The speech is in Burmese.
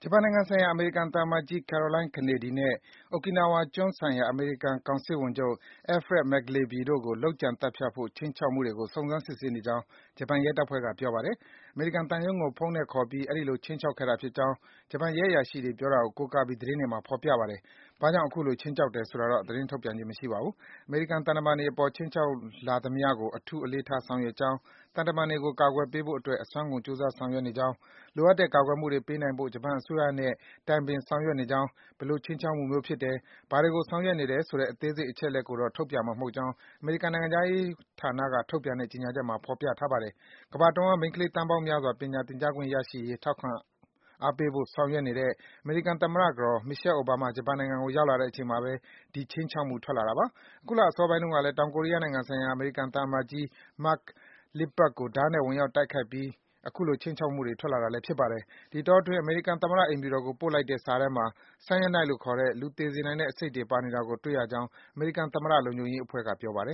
ဂျပန်နိုင်ငံဆိုင်ရာ အမေရိကန်သံအမတ်ကြီး Caroline Kennedy နဲ့ Okinawa ကျွန်းဆိုင်ရာ အမေရိကန်ကောင်စစ်ဝန်ချုပ် Alfred McLavy တို့ကို လုပ်ကြံသတ်ဖြတ်ဖို့ ခြိမ်းခြောက်မှုတွေကို စုံစမ်းစစ်ဆေးနေကြောင်း ဂျပန်ရဲတပ်ဖွဲ့က ပြောပါတယ်။ အမေရိကန်သံရုံးကို ဖုန်းနဲ့ခေါ်ပြီး အဲဒီလို ခြိမ်းခြောက်ခဲ့တာဖြစ်ကြောင်း ဂျပန်ရဲအရာရှိတွေ ပြောတာကို ကိုးကားပြီး သတင်းတွေမှာ ဖော်ပြပါတယ်။ ဘာကြောင့် အခုလို ခြိမ်းခြောက်တယ်ဆိုတာတော့ သတင်းထုတ်ပြန်ခြင်း မရှိပါဘူး။ အမေရိကန်သံတမန်တွေအပေါ် ခြိမ်းခြောက်လာသမျှကို အထူးအလေးထား ဆောင်ရွက်ကြောင်း၊ သံတမန်တွေကို ကာကွယ်ပေးဖို့အတွက် အစွမ်းကုန် ကြိုးစား ဆောင်ရွက်နေကြောင်း၊ လိုအပ်တဲ့ ကာကွယ်မှုတွေ ပေးနိုင်ဖို့ ဂျပန်အစိုးရနဲ့ တိုင်ပင် ဆောင်ရွက်နေကြောင်း၊ ဘယ်လို ခြိမ်းခြောက်မှုမျိုးဖြစ်တယ်၊ ဘာတွေကို ဆောင်ရွက်နေတယ်ဆိုတဲ့ အသေးစိတ် အချက်အလက်ကိုတော့ ထုတ်ပြန်မှာ မဟုတ်ကြောင်း အမေရိကန်နိုင်ငံခြားရေးဌာနက ထုတ်ပြန်တဲ့ ကြေညာချက်မှာ ဖော်ပြထားပါတယ်။ ကမ္ဘာတဝှမ်း မိန်းကလေး သန်းပေါင်းများစွာ ပညာသင်ကြားခွင့်ရရှိရေး ထောက်ခံအားပေးဖို့ ဆောင်ရွက်နေတဲ့ အမေရိကန်သမ္မတကတော် Michelle Obama ဂျပန်နိုင်ငံကို ရောက်လာတဲ့အချိန်မှာပဲ ဒီ ခြိမ်းခြောက်မှု ထွက်လာတာပါ။ အခုလ အစောပိုင်းတုန်းကလည်း တောင်ကိုရီးယားနိုင်ငံဆိုင်ရာ အမေရိကန်သံအမတ်ကြီး Mark Lippert ကို ဓားနဲ့ ဝင်ရောက် တိုက်ခိုက်ပြီး အခုလို ခြိမ်းခြောက်မှုတွေ ထွက်လာတာလည်း ဖြစ်ပါတယ်။ ဒီအတောအတွင်း အမေရိကန်သမ္မတ အိမ်ဖြူတော်ကို ပို့လိုက်တဲ့ စာထဲမှာ Cyanide လို့ခေါ်တဲ့ လူသေစေနိုင်တဲ့ အဆိပ်တွေ ပါနေတာကို တွေ့ရကြောင်း အမေရိကန်သမ္မတ လုံခြုံရေးအဖွဲ့က ပြောပါတယ်